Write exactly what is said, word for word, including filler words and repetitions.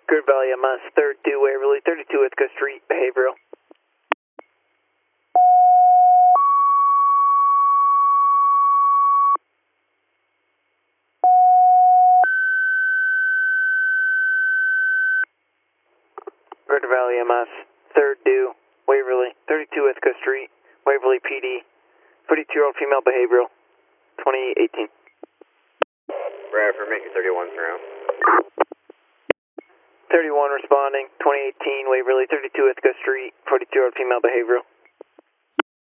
Good Valley M S, third due Waverly, thirty-two Ithaca Street, behavioral. Good Valley M S, third due Waverly, thirty-two Ithaca Street, Waverly P D, forty-two-year-old female behavioral, twenty eighteen. Bradford, making thirty-one surround. thirty-one responding, twenty eighteen Waverly, thirty-two Ithaca Street, forty-two-year-old female behavioral.